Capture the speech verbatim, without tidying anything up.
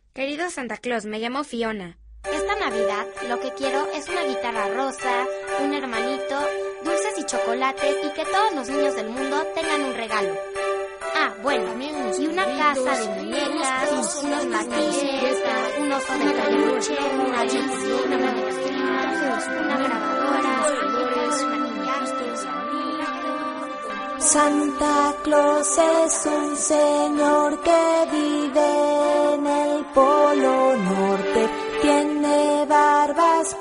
Querido Santa Claus, me llamo Fiona. Esta Navidad lo que quiero es una guitarra rosa, un hermanito, dulces y chocolates y que todos los niños del mundo tengan un regalo. Ah, bueno, y una casa de muñecas, unos matines, un oso de peluche, una bici, una manecilla, una grabadora, maquillajes. Santa Claus es un señor que vive en el Polo Norte, tiene barba